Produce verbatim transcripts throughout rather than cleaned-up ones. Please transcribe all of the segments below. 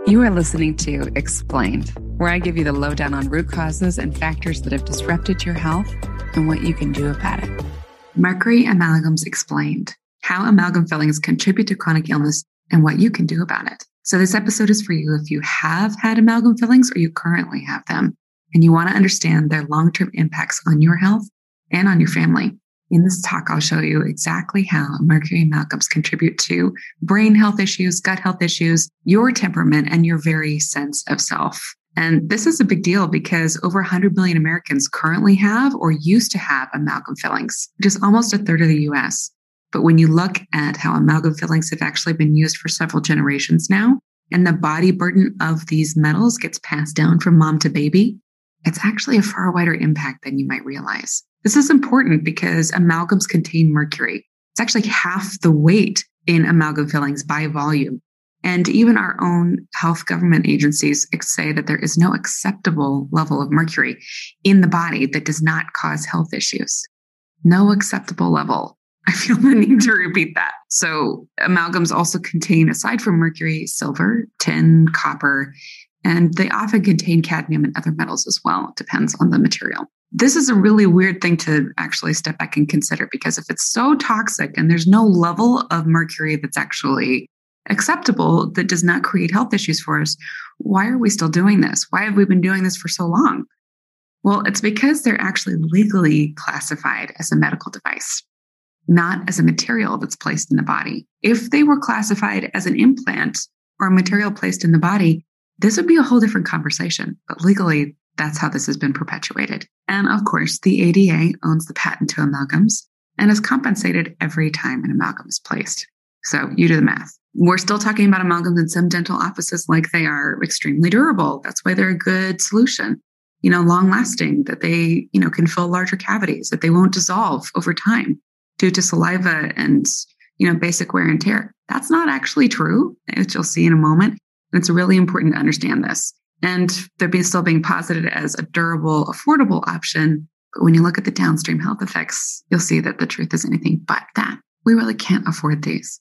You are listening to Explained, where I give you the lowdown on root causes and factors that have disrupted your health and what you can do about it. Mercury Amalgams Explained, how amalgam fillings contribute to chronic illness and what you can do about it. So this episode is for you if you have had amalgam fillings or you currently have them, and you want to understand their long-term impacts on your health and on your family. In this talk, I'll show you exactly how mercury amalgams contribute to brain health issues, gut health issues, your temperament, and your very sense of self. And this is a big deal because over one hundred million Americans currently have or used to have amalgam fillings, which is almost a third of the U S. But when you look at how amalgam fillings have actually been used for several generations now, and the body burden of these metals gets passed down from mom to baby, it's actually a far wider impact than you might realize. This is important because amalgams contain mercury. It's actually half the weight in amalgam fillings by volume. And even our own health government agencies say that there is no acceptable level of mercury in the body that does not cause health issues. No acceptable level. I feel the need to repeat that. So amalgams also contain, aside from mercury, silver, tin, copper, and they often contain cadmium and other metals as well. It depends on the material. This is a really weird thing to actually step back and consider, because if it's so toxic and there's no level of mercury that's actually acceptable, that does not create health issues for us, why are we still doing this? Why have we been doing this for so long? Well, it's because they're actually legally classified as a medical device, not as a material that's placed in the body. If they were classified as an implant or a material placed in the body, this would be a whole different conversation. But legally, that's how this has been perpetuated. And of course, the A D A owns the patent to amalgams and is compensated every time an amalgam is placed. So you do the math. We're still talking about amalgams in some dental offices like they are extremely durable. That's why they're a good solution. You know, long lasting, that they, you know, can fill larger cavities, that they won't dissolve over time due to saliva and, you know, basic wear and tear. That's not actually true, as you'll see in a moment. And it's really important to understand this. And they're being, still being posited as a durable, affordable option. But when you look at the downstream health effects, you'll see that the truth is anything but that. We really can't afford these.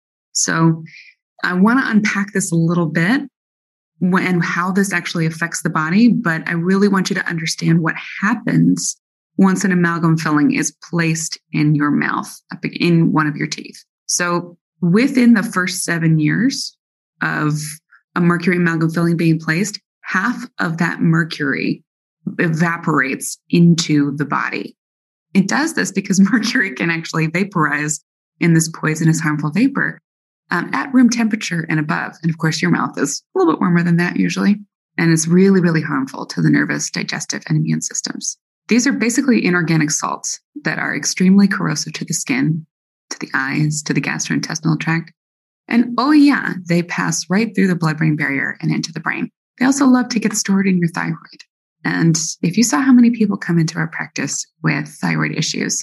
So I want to unpack this a little bit and how this actually affects the body. But I really want you to understand what happens once an amalgam filling is placed in your mouth, in one of your teeth. So within the first seven years of a mercury amalgam filling being placed, half of that mercury evaporates into the body. It does this because mercury can actually vaporize in this poisonous, harmful vapor um, at room temperature and above. And of course, your mouth is a little bit warmer than that usually. And it's really, really harmful to the nervous, digestive, and immune systems. These are basically inorganic salts that are extremely corrosive to the skin, to the eyes, to the gastrointestinal tract. And oh yeah, they pass right through the blood-brain barrier and into the brain. They also love to get stored in your thyroid. And if you saw how many people come into our practice with thyroid issues,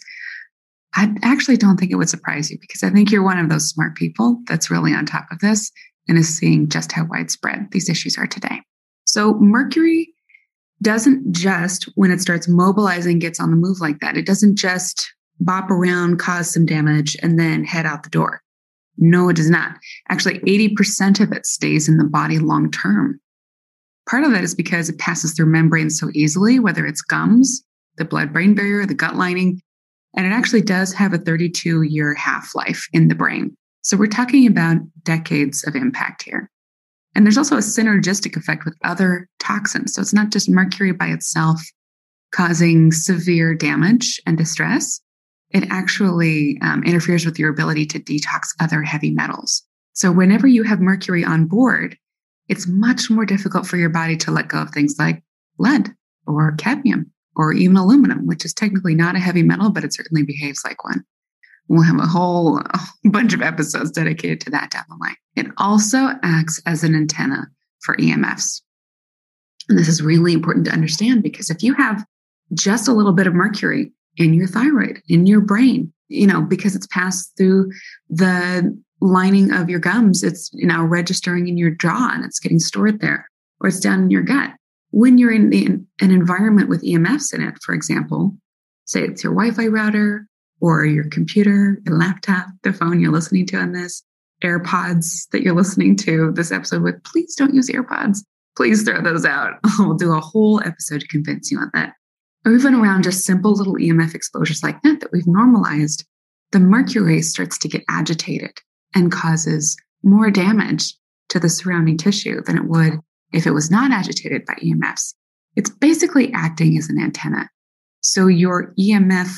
I actually don't think it would surprise you, because I think you're one of those smart people that's really on top of this and is seeing just how widespread these issues are today. So mercury doesn't just, when it starts mobilizing, gets on the move like that. It doesn't just bop around, cause some damage, and then head out the door. No, it does not. Actually, eighty percent of it stays in the body long term. Part of that is because it passes through membranes so easily, whether it's gums, the blood-brain barrier, the gut lining, and it actually does have a thirty-two year half-life in the brain. So we're talking about decades of impact here. And there's also a synergistic effect with other toxins. So it's not just mercury by itself causing severe damage and distress. It actually um, interferes with your ability to detox other heavy metals. So whenever you have mercury on board, it's much more difficult for your body to let go of things like lead or cadmium or even aluminum, which is technically not a heavy metal, but it certainly behaves like one. We'll have a whole a bunch of episodes dedicated to that down the line. It also acts as an antenna for E M Fs. And this is really important to understand, because if you have just a little bit of mercury in your thyroid, in your brain, you know, because it's passed through the lining of your gums, it's, you know, registering in your jaw and it's getting stored there, or it's down in your gut. When you're in, the, in an environment with E M Fs in it, for example, say it's your Wi-Fi router or your computer, your laptop, the phone you're listening to on this, AirPods that you're listening to this episode with, please don't use AirPods. Please throw those out. We'll do a whole episode to convince you on that. Or even around just simple little E M F exposures like that that we've normalized, the mercury starts to get agitated and causes more damage to the surrounding tissue than it would if it was not agitated by E M Fs. It's basically acting as an antenna. So your E M F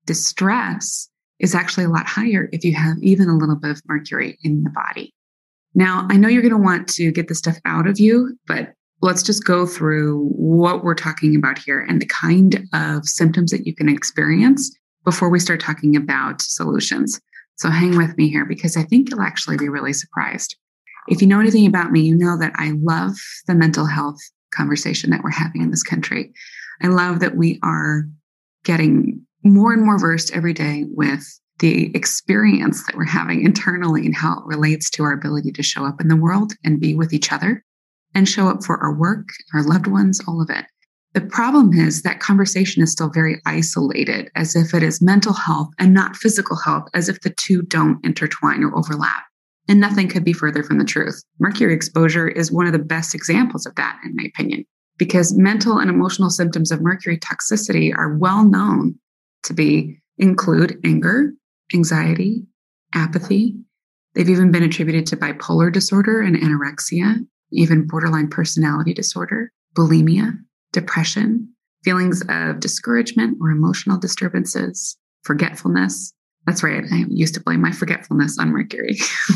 distress is actually a lot higher if you have even a little bit of mercury in the body. Now, I know you're going to want to get this stuff out of you, but let's just go through what we're talking about here and the kind of symptoms that you can experience before we start talking about solutions. So hang with me here because I think you'll actually be really surprised. If you know anything about me, you know that I love the mental health conversation that we're having in this country. I love that we are getting more and more versed every day with the experience that we're having internally and how it relates to our ability to show up in the world and be with each other and show up for our work, our loved ones, all of it. The problem is that conversation is still very isolated, as if it is mental health and not physical health, as if the two don't intertwine or overlap. And nothing could be further from the truth. Mercury exposure is one of the best examples of that, in my opinion, because mental and emotional symptoms of mercury toxicity are well known to be include anger, anxiety, apathy. They've even been attributed to bipolar disorder and anorexia, even borderline personality disorder, bulimia, depression, feelings of discouragement or emotional disturbances, forgetfulness. That's right. I used to blame my forgetfulness on mercury.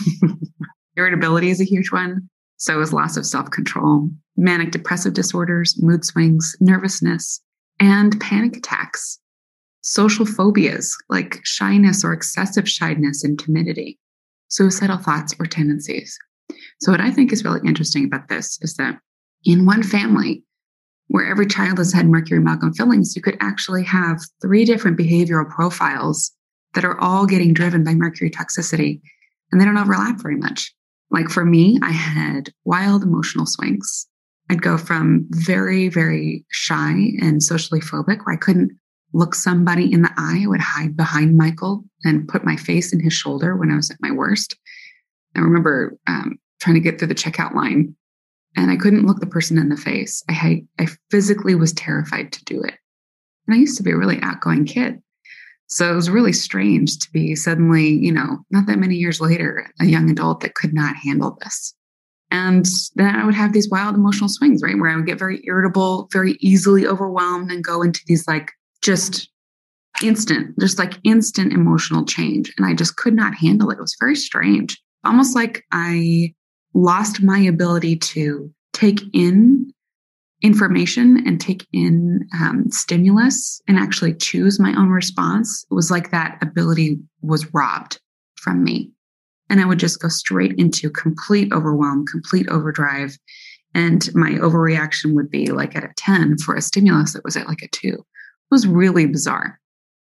Irritability is a huge one. So is loss of self-control, manic depressive disorders, mood swings, nervousness, and panic attacks. Social phobias like shyness or excessive shyness and timidity, suicidal thoughts or tendencies. So what I think is really interesting about this is that in one family where every child has had mercury amalgam fillings, you could actually have three different behavioral profiles that are all getting driven by mercury toxicity, and they don't overlap very much. Like for me, I had wild emotional swings. I'd go from very, very shy and socially phobic where I couldn't look somebody in the eye. I would hide behind Michael and put my face in his shoulder when I was at my worst. I remember um, trying to get through the checkout line and I couldn't look the person in the face. I, had, I physically was terrified to do it. And I used to be a really outgoing kid. So it was really strange to be suddenly, you know, not that many years later, a young adult that could not handle this. And then I would have these wild emotional swings, right? Where I would get very irritable, very easily overwhelmed and go into these like just instant, just like instant emotional change. And I just could not handle it. It was very strange. Almost like I lost my ability to take in information and take in um, stimulus and actually choose my own response. It was like that ability was robbed from me. And I would just go straight into complete overwhelm, complete overdrive. And my overreaction would be like at a ten for a stimulus that was at like a two. It was really bizarre.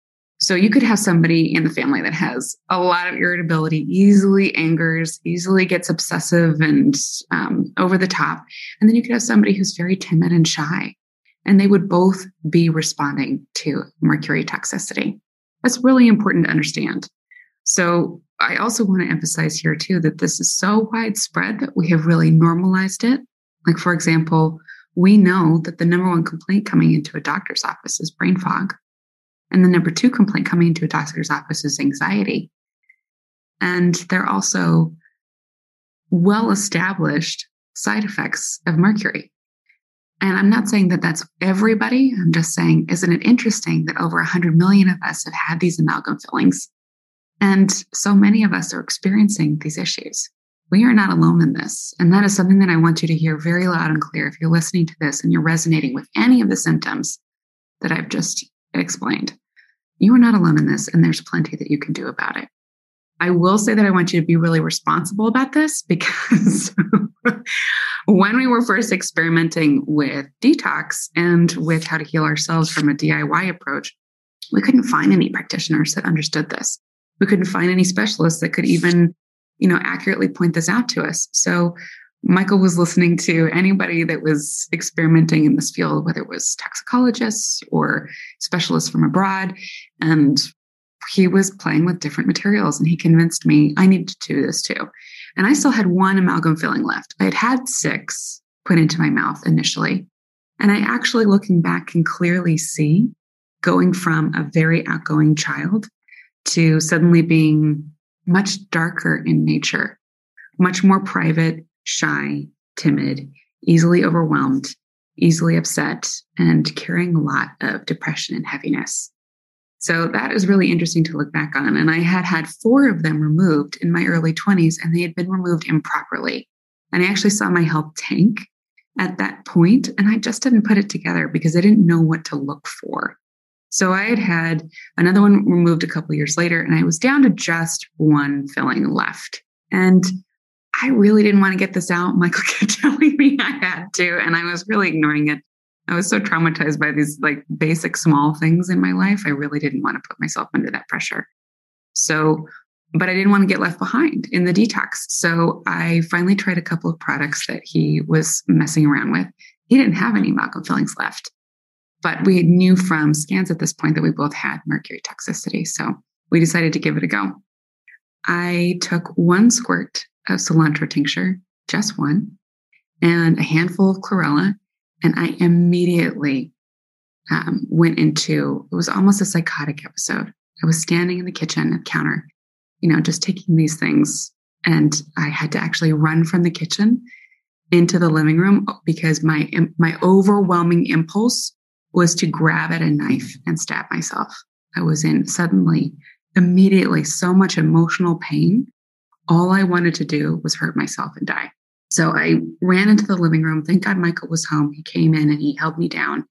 So you could have somebody in the family that has a lot of irritability, easily angers, easily gets obsessive and um, over the top. And then you could have somebody who's very timid and shy, and they would both be responding to mercury toxicity. That's really important to understand. So I also want to emphasize here too, that this is so widespread that we have really normalized it. Like, for example, we know that the number one complaint coming into a doctor's office is brain fog. And the number two complaint coming into a doctor's office is anxiety. And they're also well-established side effects of mercury. And I'm not saying that that's everybody. I'm just saying, isn't it interesting that over one hundred million of us have had these amalgam fillings? And so many of us are experiencing these issues. We are not alone in this. And that is something that I want you to hear very loud and clear. If you're listening to this and you're resonating with any of the symptoms that I've just explained, you are not alone in this, and there's plenty that you can do about it. I will say that I want you to be really responsible about this, because when we were first experimenting with detox and with how to heal ourselves from a D I Y approach, we couldn't find any practitioners that understood this. We couldn't find any specialists that could even, you know, accurately point this out to us. So Michael was listening to anybody that was experimenting in this field, whether it was toxicologists or specialists from abroad. And he was playing with different materials and he convinced me I needed to do this too. And I still had one amalgam filling left. I had had six put into my mouth initially. And I actually, looking back, can clearly see going from a very outgoing child to suddenly being much darker in nature, much more private, shy, timid, easily overwhelmed, easily upset, and carrying a lot of depression and heaviness. So that is really interesting to look back on. And I had had four of them removed in my early twenties, and they had been removed improperly. And I actually saw my health tank at that point, and I just didn't put it together because I didn't know what to look for. So I had had another one removed a couple of years later, and I was down to just one filling left. And I really didn't want to get this out. Michael kept telling me I had to, and I was really ignoring it. I was so traumatized by these like basic small things in my life. I really didn't want to put myself under that pressure. So, but I didn't want to get left behind in the detox. So I finally tried a couple of products that he was messing around with. He didn't have any amalgam fillings left, but we knew from scans at this point that we both had mercury toxicity. So we decided to give it a go. I took one squirt of cilantro tincture, just one, and a handful of chlorella. And I immediately um, went into, it was almost a psychotic episode. I was standing in the kitchen at the counter, you know, just taking these things. And I had to actually run from the kitchen into the living room because my my overwhelming impulse was to grab at a knife and stab myself. I was in suddenly, immediately, so much emotional pain. All I wanted to do was hurt myself and die. So I ran into the living room. Thank God Michael was home. He came in and he held me down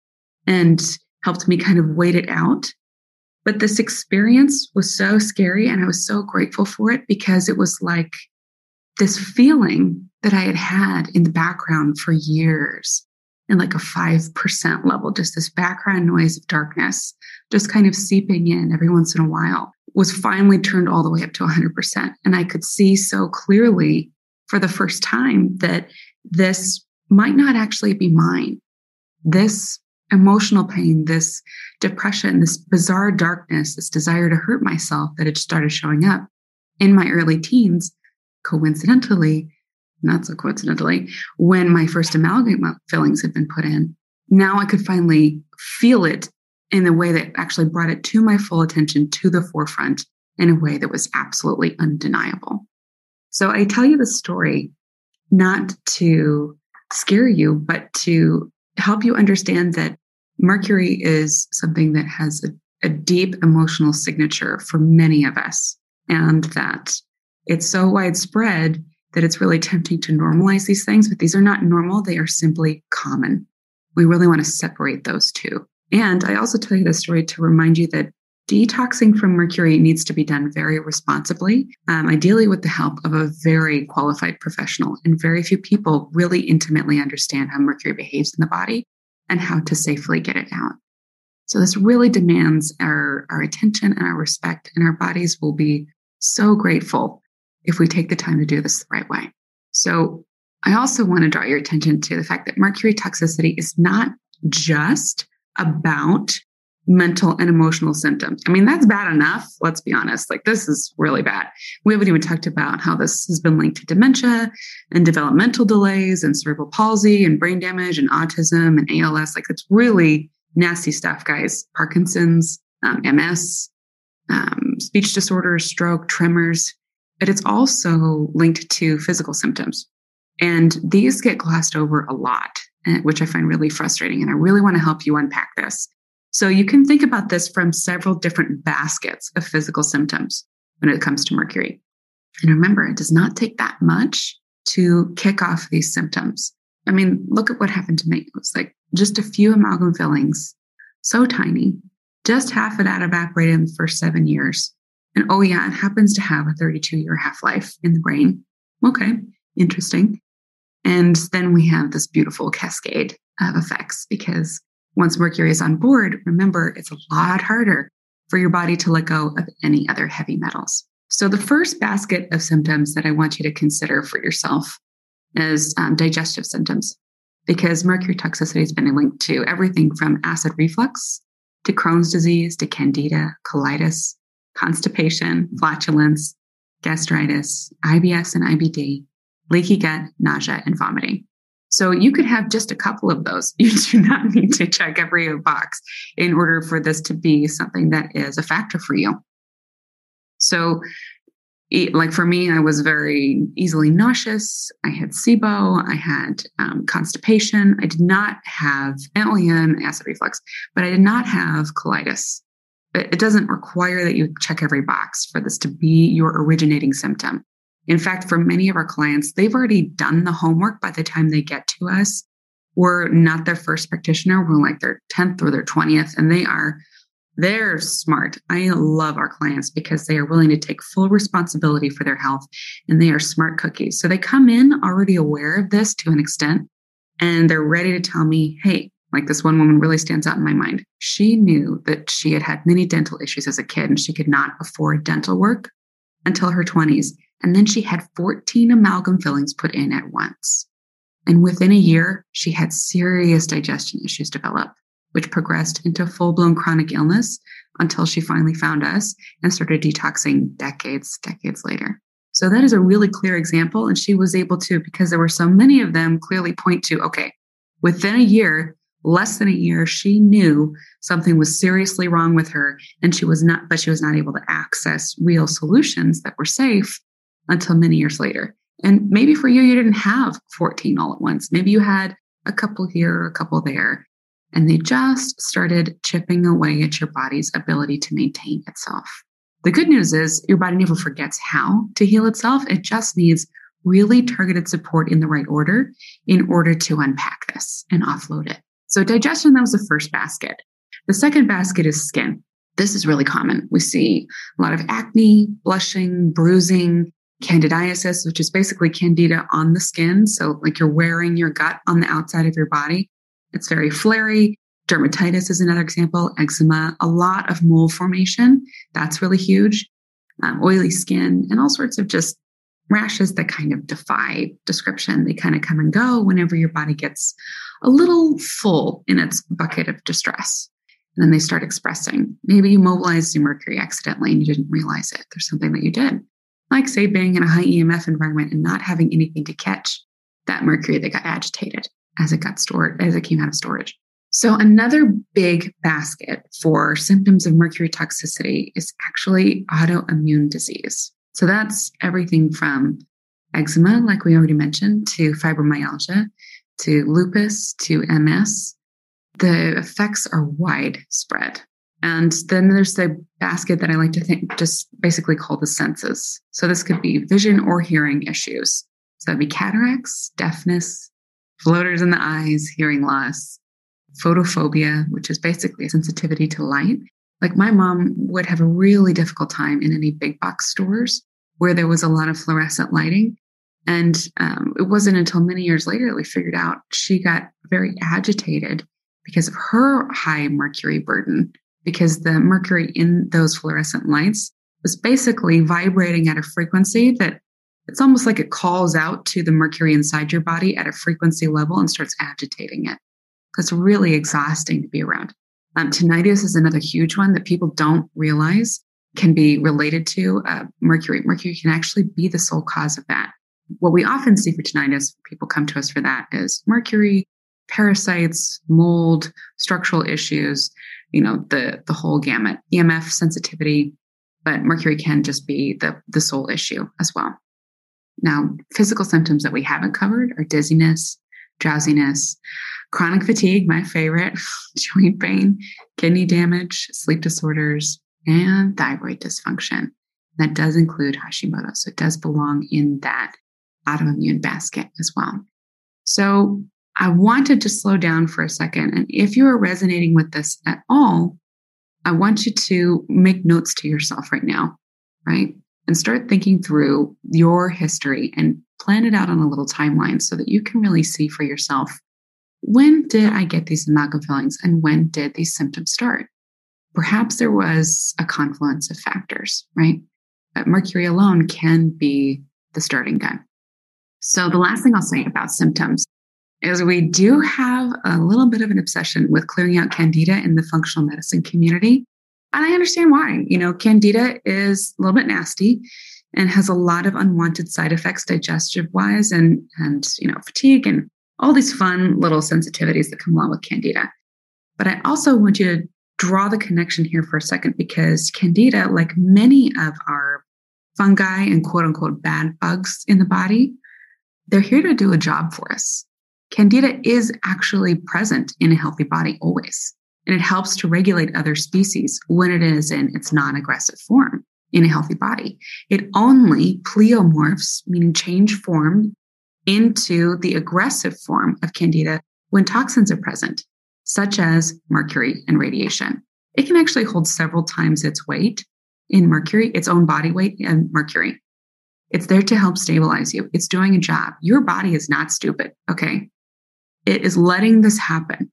and helped me kind of wait it out. But this experience was so scary, and I was so grateful for it because it was like this feeling that I had had in the background for years, in like a five percent level, just this background noise of darkness, just kind of seeping in every once in a while, was finally turned all the way up to one hundred percent. And I could see so clearly for the first time that this might not actually be mine. This emotional pain, this depression, this bizarre darkness, this desire to hurt myself that had started showing up in my early teens, coincidentally, not so coincidentally, when my first amalgam fillings had been put in, now I could finally feel it in a way that actually brought it to my full attention, to the forefront, in a way that was absolutely undeniable. So I tell you the story not to scare you, but to help you understand that mercury is something that has a, a deep emotional signature for many of us, and that it's so widespread that it's really tempting to normalize these things, but these are not normal. They are simply common. We really want to separate those two. And I also tell you this story to remind you that detoxing from mercury needs to be done very responsibly, um, ideally with the help of a very qualified professional. And very few people really intimately understand how mercury behaves in the body and how to safely get it out. So this really demands our, our attention and our respect, and our bodies will be so grateful if we take the time to do this the right way. So I also want to draw your attention to the fact that mercury toxicity is not just about mental and emotional symptoms. I mean, that's bad enough. Let's be honest. Like, this is really bad. We haven't even talked about how this has been linked to dementia and developmental delays and cerebral palsy and brain damage and autism and A L S. Like, it's really nasty stuff, guys. Parkinson's, um, M S, um, speech disorders, stroke, tremors. But it's also linked to physical symptoms. And these get glossed over a lot, which I find really frustrating. And I really want to help you unpack this. So you can think about this from several different baskets of physical symptoms when it comes to mercury. And remember, it does not take that much to kick off these symptoms. I mean, look at what happened to me. It was like just a few amalgam fillings, so tiny, just half of that evaporated in the first seven years. And oh yeah, it happens to have a thirty-two year half-life in the brain. Okay, interesting. And then we have this beautiful cascade of effects, because once mercury is on board, remember, it's a lot harder for your body to let go of any other heavy metals. So the first basket of symptoms that I want you to consider for yourself is um, digestive symptoms, because mercury toxicity has been linked to everything from acid reflux to Crohn's disease to candida, colitis, constipation, flatulence, gastritis, I B S and I B D, leaky gut, nausea, and vomiting. So you could have just a couple of those. You do not need to check every box in order for this to be something that is a factor for you. So like for me, I was very easily nauseous. I had SIBO. I had um, constipation. I did not have, oh yeah, and acid reflux, but I did not have colitis. It doesn't require that you check every box for this to be your originating symptom. In fact, for many of our clients, they've already done the homework by the time they get to us. We're not their first practitioner. We're like their tenth or their twentieth, and they are, they're smart. I love our clients because they are willing to take full responsibility for their health, and they are smart cookies. So they come in already aware of this to an extent, and they're ready to tell me, hey, like this one woman really stands out in my mind. She knew that she had had many dental issues as a kid, and she could not afford dental work until her twenties. And then she had fourteen amalgam fillings put in at once. And within a year, she had serious digestion issues develop, which progressed into full-blown chronic illness until she finally found us and started detoxing decades, decades later. So that is a really clear example. And she was able to, because there were so many of them, clearly point to, okay, within a year, less than a year, she knew something was seriously wrong with her, and she was not, but she was not able to access real solutions that were safe until many years later. And maybe for you, you didn't have fourteen all at once. Maybe you had a couple here, a couple there, and they just started chipping away at your body's ability to maintain itself. The good news is your body never forgets how to heal itself. It just needs really targeted support in the right order in order to unpack this and offload it. So digestion, that was the first basket. The second basket is skin. This is really common. We see a lot of acne, blushing, bruising, candidiasis, which is basically candida on the skin. So like you're wearing your gut on the outside of your body. It's very flary. Dermatitis is another example. Eczema, a lot of mole formation. That's really huge. Um, oily skin, and all sorts of just rashes that kind of defy description. They kind of come and go whenever your body gets a little full in its bucket of distress. And then they start expressing. Maybe you mobilized your mercury accidentally and you didn't realize it. There's something that you did. Like say being in a high E M F environment and not having anything to catch that mercury that got agitated as it got stored, as it came out of storage. So another big basket for symptoms of mercury toxicity is actually autoimmune disease. So that's everything from eczema, like we already mentioned, to fibromyalgia, to lupus, to M S. The effects are widespread. And then there's the basket that I like to think just basically call the senses. So this could be vision or hearing issues. So that'd be cataracts, deafness, floaters in the eyes, hearing loss, photophobia, which is basically a sensitivity to light. Like my mom would have a really difficult time in any big box stores where there was a lot of fluorescent lighting. And um, it wasn't until many years later that we figured out she got very agitated because of her high mercury burden, because the mercury in those fluorescent lights was basically vibrating at a frequency that it's almost like it calls out to the mercury inside your body at a frequency level and starts agitating it. It's really exhausting to be around. Um, tinnitus is another huge one that people don't realize can be related to uh, mercury. Mercury can actually be the sole cause of that. What we often see for tinnitus, people come to us for that, is mercury, parasites, mold, structural issues, you know, the, the whole gamut, E M F sensitivity, but mercury can just be the, the sole issue as well. Now, physical symptoms that we haven't covered are dizziness, drowsiness, chronic fatigue, my favorite, joint pain, kidney damage, sleep disorders, and thyroid dysfunction. That does include Hashimoto, so it does belong in that autoimmune basket as well. So I wanted to slow down for a second. And if you are resonating with this at all, I want you to make notes to yourself right now, right? And start thinking through your history and plan it out on a little timeline so that you can really see for yourself, when did I get these amalgam fillings and when did these symptoms start? Perhaps there was a confluence of factors, right? But mercury alone can be the starting gun. So the last thing I'll say about symptoms is we do have a little bit of an obsession with clearing out candida in the functional medicine community. And I understand why. You know, Candida is a little bit nasty and has a lot of unwanted side effects digestive wise and, and, you know, fatigue and all these fun little sensitivities that come along with Candida. But I also want you to draw the connection here for a second, because Candida, like many of our fungi and quote unquote bad bugs in the body, they're here to do a job for us. Candida is actually present in a healthy body always, and it helps to regulate other species when it is in its non-aggressive form in a healthy body. It only pleomorphs, meaning change form, into the aggressive form of Candida when toxins are present, such as mercury and radiation. It can actually hold several times its weight in mercury, its own body weight in mercury. It's there to help stabilize you. It's doing a job. Your body is not stupid, okay? It is letting this happen.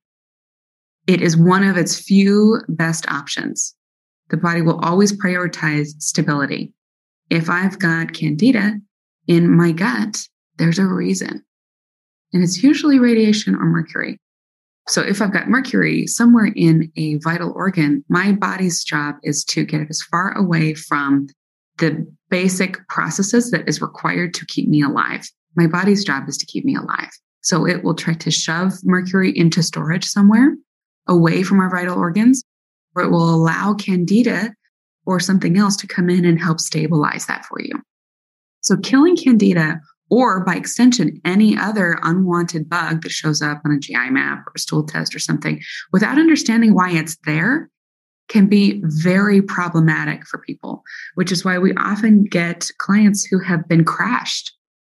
It is one of its few best options. The body will always prioritize stability. If I've got Candida in my gut, there's a reason. And it's usually radiation or mercury. So if I've got mercury somewhere in a vital organ, my body's job is to get it as far away from the basic processes that is required to keep me alive. My body's job is to keep me alive. So it will try to shove mercury into storage somewhere away from our vital organs, or it will allow Candida or something else to come in and help stabilize that for you. So killing Candida, or by extension, any other unwanted bug that shows up on a G I map or a stool test or something, without understanding why it's there, can be very problematic for people, which is why we often get clients who have been crashed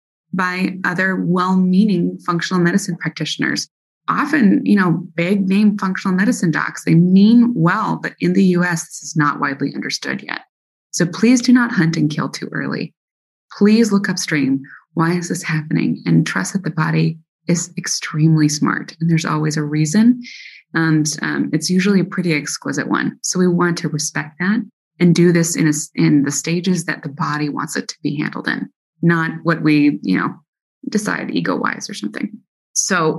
by other well-meaning functional medicine practitioners. Often, you know, big name functional medicine docs, they mean well, but in the U S, this is not widely understood yet. So please do not hunt and kill too early. Please look upstream. Why is this happening? And trust that the body is extremely smart. And there's always a reason. And um, it's usually a pretty exquisite one. So we want to respect that and do this in a, in the stages that the body wants it to be handled in, not what we, you know, decide ego-wise or something. So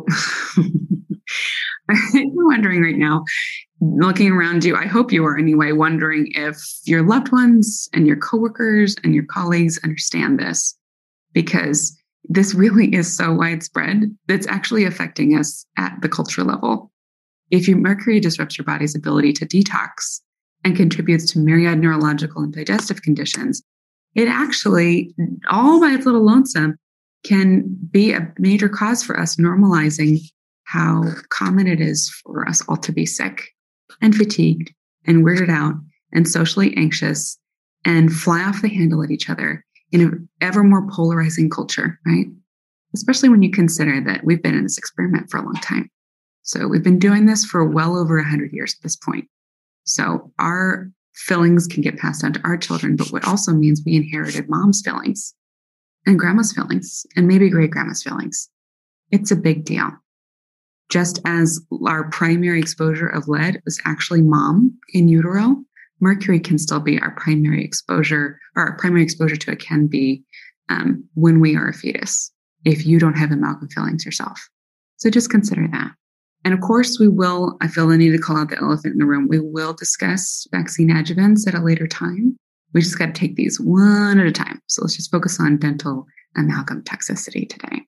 I'm wondering right now, looking around you, I hope you are anyway, wondering if your loved ones and your coworkers and your colleagues understand this, because this really is so widespread that's actually affecting us at the cultural level. If your mercury disrupts your body's ability to detox and contributes to myriad neurological and digestive conditions, it actually, all by its little lonesome, can be a major cause for us normalizing how common it is for us all to be sick and fatigued and weirded out and socially anxious and fly off the handle at each other in an ever more polarizing culture, right? Especially when you consider that we've been in this experiment for a long time. So we've been doing this for well over one hundred years at this point. So our fillings can get passed on to our children, but what also means we inherited mom's fillings and grandma's fillings and maybe great grandma's fillings. It's a big deal. Just as our primary exposure of lead was actually mom in utero, mercury can still be our primary exposure, or our primary exposure to it can be um, when we are a fetus, if you don't have amalgam fillings yourself. So just consider that. And of course, we will, I feel the need to call out the elephant in the room. We will discuss vaccine adjuvants at a later time. We just got to take these one at a time. So let's just focus on dental amalgam toxicity today.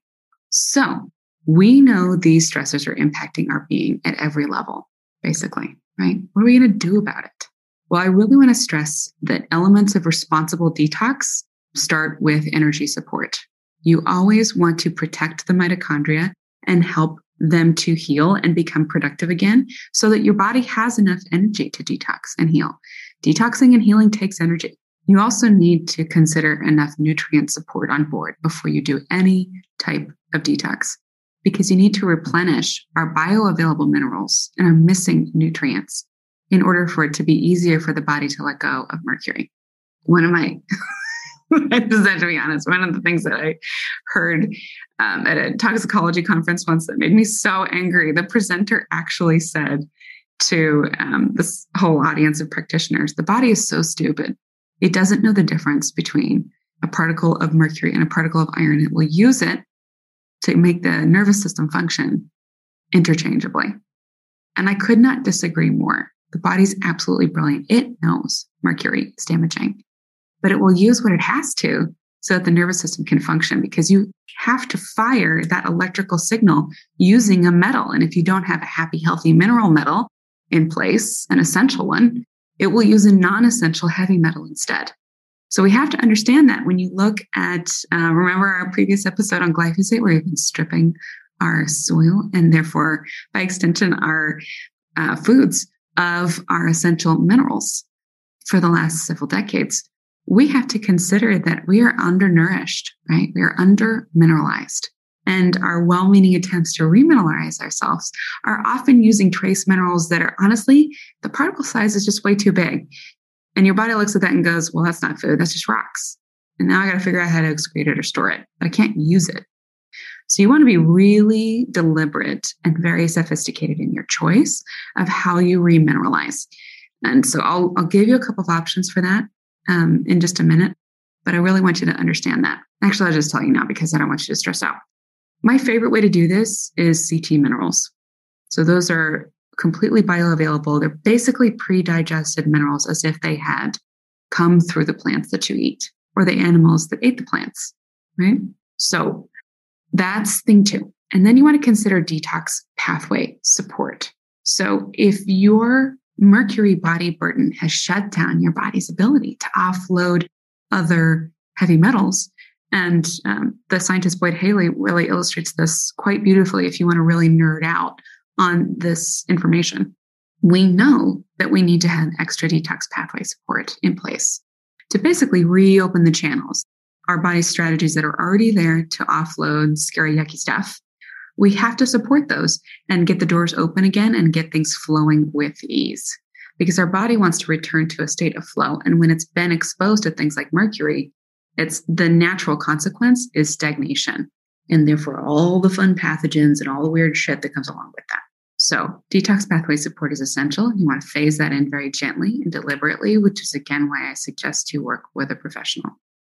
So we know these stressors are impacting our being at every level, basically, right? What are we going to do about it? Well, I really want to stress that elements of responsible detox start with energy support. You always want to protect the mitochondria and help them to heal and become productive again so that your body has enough energy to detox and heal. Detoxing and healing takes energy. You also need to consider enough nutrient support on board before you do any type of detox, because you need to replenish our bioavailable minerals and our missing nutrients in order for it to be easier for the body to let go of mercury. One of my, just have to be honest, one of the things that I heard um, at a toxicology conference once that made me so angry, the presenter actually said to um, this whole audience of practitioners, the body is so stupid. It doesn't know the difference between a particle of mercury and a particle of iron. It will use it to make the nervous system function interchangeably. And I could not disagree more. The body's absolutely brilliant. It knows mercury is damaging, but it will use what it has to so that the nervous system can function, because you have to fire that electrical signal using a metal. And if you don't have a happy, healthy mineral metal in place, an essential one, it will use a non-essential heavy metal instead. So we have to understand that when you look at, uh, remember our previous episode on glyphosate, where we've been stripping our soil and therefore, by extension, our uh, foods of our essential minerals for the last several decades. We have to consider that we are undernourished, right? We are under-mineralized. And our well-meaning attempts to remineralize ourselves are often using trace minerals that are, honestly, the particle size is just way too big. And your body looks at that and goes, well, that's not food, that's just rocks. And now I got to figure out how to excrete it or store it, but I can't use it. So you want to be really deliberate and very sophisticated in your choice of how you remineralize. And so I'll, I'll give you a couple of options for that um, in just a minute, but I really want you to understand that. Actually, I'll just tell you now because I don't want you to stress out. My favorite way to do this is C T minerals. So those are completely bioavailable. They're basically pre-digested minerals, as if they had come through the plants that you eat or the animals that ate the plants, right? So that's thing two. And then you want to consider detox pathway support. So if your mercury body burden has shut down your body's ability to offload other heavy metals, and um, the scientist Boyd Haley really illustrates this quite beautifully if you want to really nerd out on this information. We know that we need to have extra detox pathway support in place to basically reopen the channels. Our body's strategies that are already there to offload scary, yucky stuff, we have to support those and get the doors open again and get things flowing with ease, because our body wants to return to a state of flow. And when it's been exposed to things like mercury, it's the natural consequence is stagnation, and therefore all the fun pathogens and all the weird shit that comes along with that. So detox pathway support is essential. You want to phase that in very gently and deliberately, which is again why I suggest you work with a professional.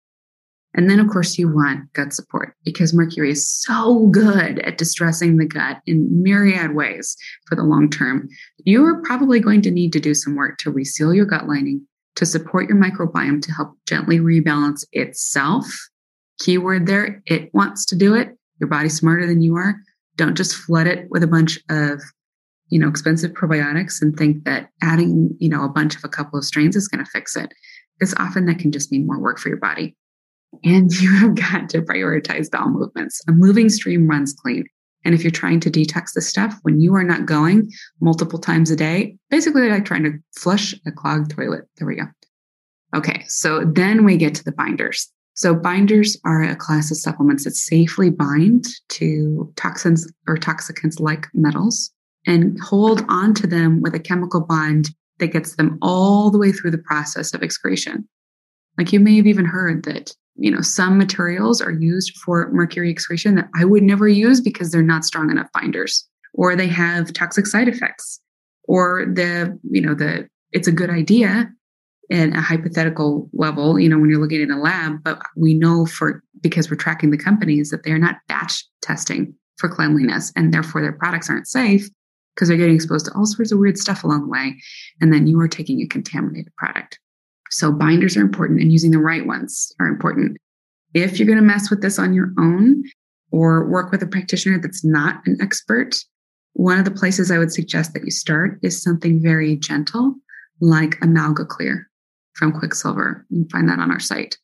And then, of course, you want gut support, because mercury is so good at distressing the gut in myriad ways for the long term. You're probably going to need to do some work to reseal your gut lining, to support your microbiome, to help gently rebalance itself. Keyword there, it wants to do it. Your body's smarter than you are. Don't just flood it with a bunch of, you know, expensive probiotics and think that adding, you know, a bunch of a couple of strains is going to fix it, because often that can just mean more work for your body. And you have got to prioritize bowel movements. A moving stream runs clean. And if you're trying to detox the stuff when you are not going multiple times a day, basically like trying to flush a clogged toilet. There we go. Okay, so then we get to the binders. So binders are a class of supplements that safely bind to toxins or toxicants like metals and hold onto them with a chemical bond that gets them all the way through the process of excretion. Like you may have even heard that, you know, some materials are used for mercury excretion that I would never use because they're not strong enough binders, or they have toxic side effects, or the, you know, the, it's a good idea at a hypothetical level, you know, when you're looking at a lab, but we know for, because we're tracking the companies, that they're not batch testing for cleanliness, and therefore their products aren't safe because they're getting exposed to all sorts of weird stuff along the way. And then you are taking a contaminated product. So binders are important, and using the right ones are important. If you're going to mess with this on your own or work with a practitioner that's not an expert, one of the places I would suggest that you start is something very gentle, like AmalgaClear from Quicksilver. You can find that on our site.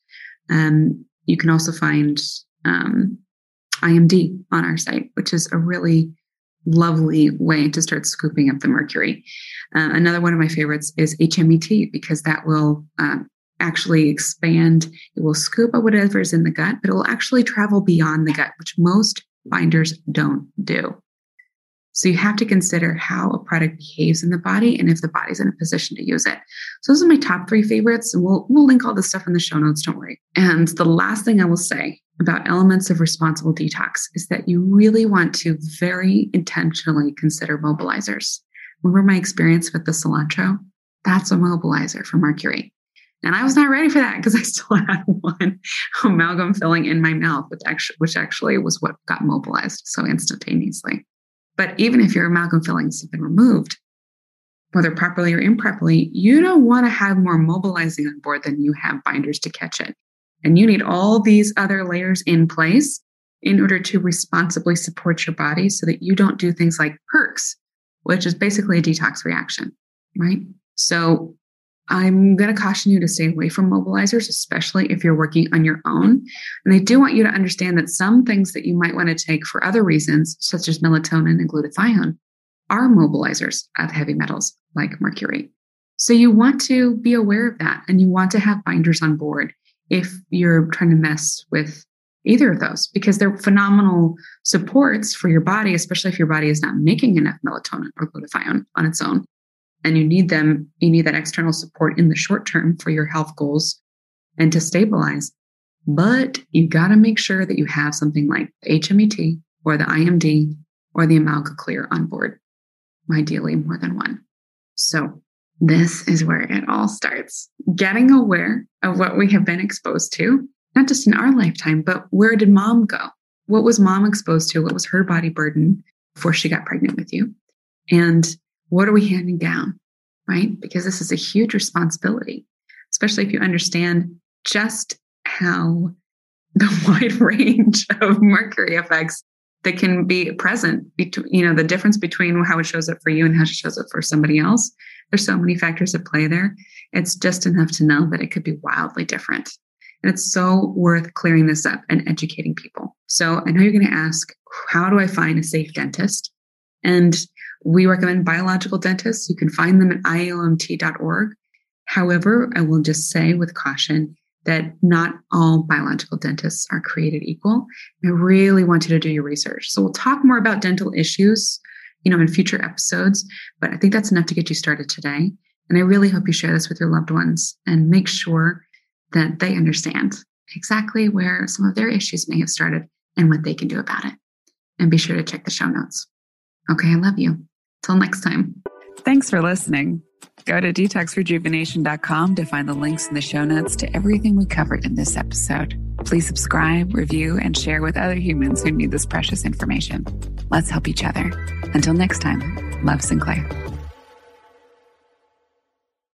Um, you can also find um, I M D on our site, which is a really lovely way to start scooping up the mercury. Uh, another one of my favorites is H M E T, because that will um, actually expand. It will scoop up whatever is in the gut, but it will actually travel beyond the gut, which most binders don't do. So you have to consider how a product behaves in the body and if the body's in a position to use it. So those are my top three favorites, and we'll, we'll link all this stuff in the show notes, don't worry. And the last thing I will say about elements of responsible detox is that you really want to very intentionally consider mobilizers. Remember my experience with the cilantro? That's a mobilizer for mercury. And I was not ready for that because I still had one amalgam filling in my mouth, which actually, which actually was what got mobilized so instantaneously. But even if your amalgam fillings have been removed, whether properly or improperly, you don't want to have more mobilizing on board than you have binders to catch it. And you need all these other layers in place in order to responsibly support your body so that you don't do things like perks, which is basically a detox reaction, right? So I'm going to caution you to stay away from mobilizers, especially if you're working on your own. And I do want you to understand that some things that you might want to take for other reasons, such as melatonin and glutathione, are mobilizers of heavy metals like mercury. So you want to be aware of that, and you want to have binders on board if you're trying to mess with either of those, because they're phenomenal supports for your body, especially if your body is not making enough melatonin or glutathione on its own. And you need them, you need that external support in the short term for your health goals and to stabilize. But you got to make sure that you have something like the H M E T or the I M D or the AmalgaClear on board, ideally more than one. So this is where it all starts. Getting aware of what we have been exposed to, not just in our lifetime, but where did mom go? What was mom exposed to? What was her body burden before she got pregnant with you? And what are we handing down, right? Because this is a huge responsibility, especially if you understand just how the wide range of mercury effects that can be present between, you know, the difference between how it shows up for you and how it shows up for somebody else. There's so many factors at play there. It's just enough to know that it could be wildly different. And it's so worth clearing this up and educating people. So I know you're going to ask, how do I find a safe dentist? And we recommend biological dentists. You can find them at I O M T dot org. However, I will just say with caution that not all biological dentists are created equal. I really want you to do your research. So we'll talk more about dental issues, you know, in future episodes, but I think that's enough to get you started today. And I really hope you share this with your loved ones and make sure that they understand exactly where some of their issues may have started and what they can do about it. And be sure to check the show notes. Okay, I love you. Till next time. Thanks for listening. Go to detox rejuvenation dot com to find the links in the show notes to everything we covered in this episode. Please subscribe, review, and share with other humans who need this precious information. Let's help each other. Until next time, love, Sinclair.